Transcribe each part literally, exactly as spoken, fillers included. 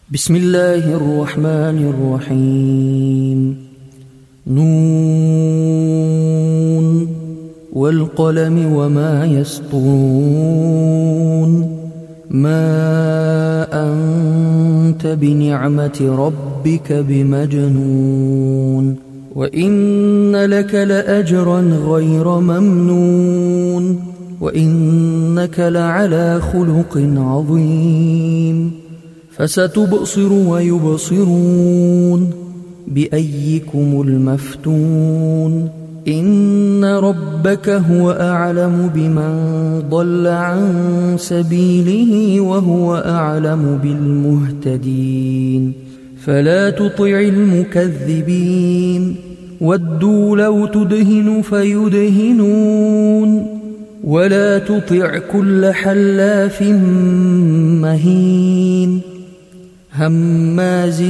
بسم الله الرحمن الرحيم. نون والقلم وما يسطرون. ما أنت بنعمة ربك بمجنون، وإن لك لأجرا غير ممنون، وإنك لعلى خلق عظيم. فستبصر ويبصرون بأيكم المفتون. إن ربك هو أعلم بمن ضل عن سبيله وهو أعلم بالمهتدين. فلا تطع المكذبين، ودوا لو تدهن فيدهنون، ولا تطع كل حلاف مهين هماز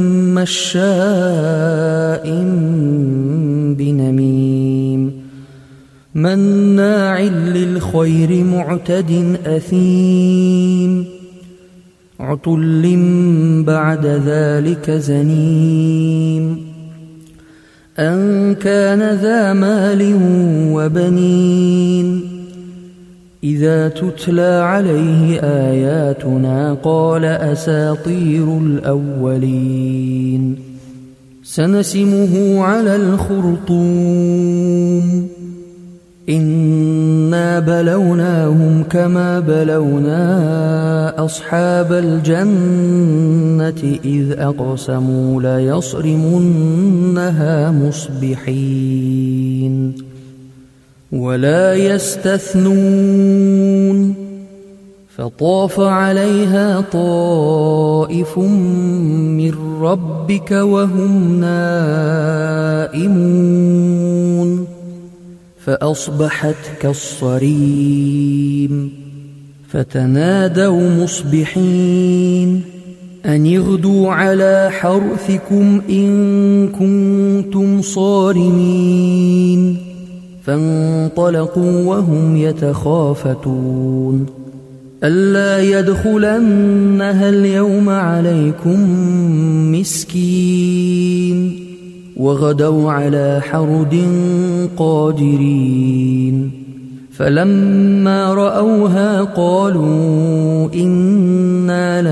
مشاء بنميم مناع للخير معتد أثيم عتل بعد ذلك زنيم أن كان ذا مال وبنين. إذا تتلى عليه آياتنا قال أساطير الأولين. سنسمه على الخرطوم. إنا بلوناهم كما بلونا أصحاب الجنة إذ أقسموا ليصرمنها مصبحين ولا يستثنون. فطاف عليها طائف من ربك وهم نائمون فأصبحت كالصريم. فتنادوا مصبحين أن اغدوا على حرثكم إن كنتم صارمين. فانطلقوا وهم يتخافتون ألا يدخلنها اليوم عليكم مسكين. وغدوا على حرد قادرين. فلما رأوها قالوا إنا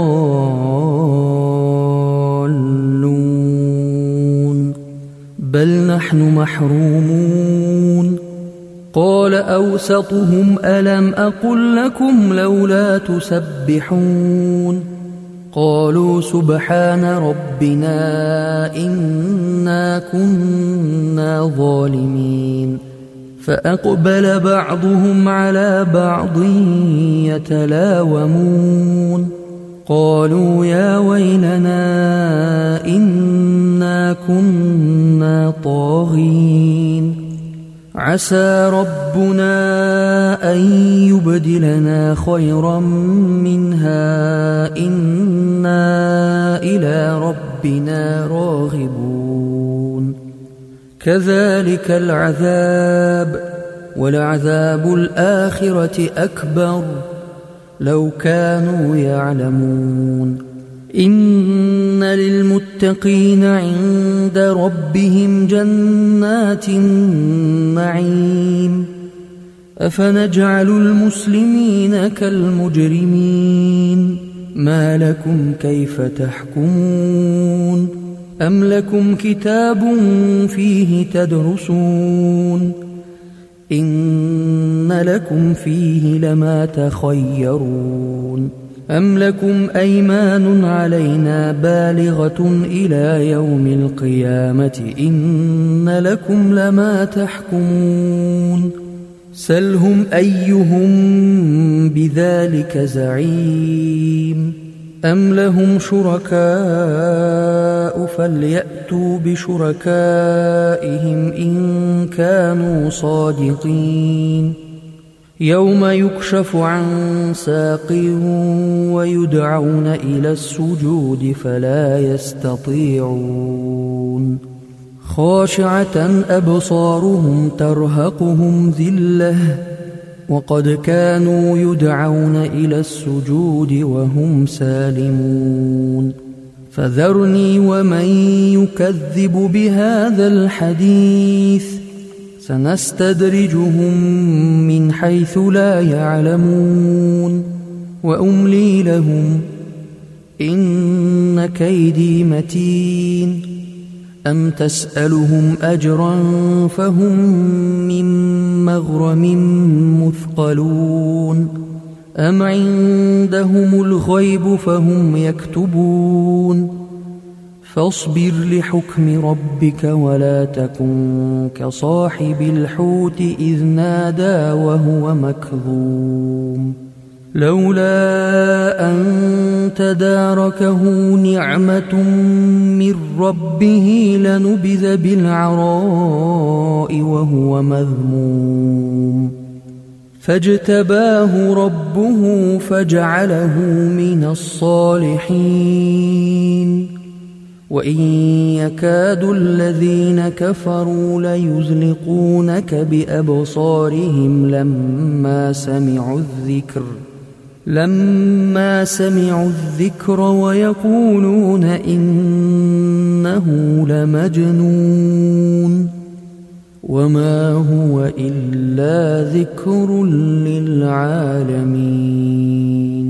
لضالون بل نحن محرومون. قال أوسطهم ألم أقل لكم لولا تسبحون. قالوا سبحان ربنا إنا كنا ظالمين. فأقبل بعضهم على بعض يتلاومون قالوا يا ويلنا إنا كنا طاغين. عسى ربنا أن يبدلنا خيرا منها إنا إلى ربنا راغبون. كذلك العذاب ولعذاب الآخرة أكبر لو كانوا يعلمون. إن للمتقين عند ربهم جنات النعيم. أفنجعل المسلمين كالمجرمين ما لكم كيف تحكمون. أم لكم كتاب فيه تدرسون إن لكم فيه لما تخيرون. أم لكم أيمان علينا بالغة إلى يوم القيامة إن لكم لما تحكمون. سلهم أيهم بذلك زعيم. أم لهم شركاء فليأتوا بشركائهم إن كانوا صادقين. يوم يكشف عن ساق ويدعون إلى السجود فلا يستطيعون. خاشعة أبصارهم ترهقهم ذلة وقد كانوا يدعون إلى السجود وهم سالمون فذرني ومن يكذب بهذا الحديث سنستدرجهم من حيث لا يعلمون وأملي لهم إن كيدي متين أم تسألهم أجرا فهم من مغرم مثقلون أم عندهم الغيب فهم يكتبون فاصبر لحكم ربك ولا تكن كصاحب الحوت إذ نادى وهو مكظوم لولا أن تداركه نعمة من ربه لنبذ بالعراء وهو مذموم فاجتباه ربه فجعله من الصالحين وإن يكاد الذين كفروا ليزلقونك بأبصارهم لما سمعوا الذكر لما سمعوا الذكر ويقولون إنه لمجنون وما هو إلا ذكر للعالمين.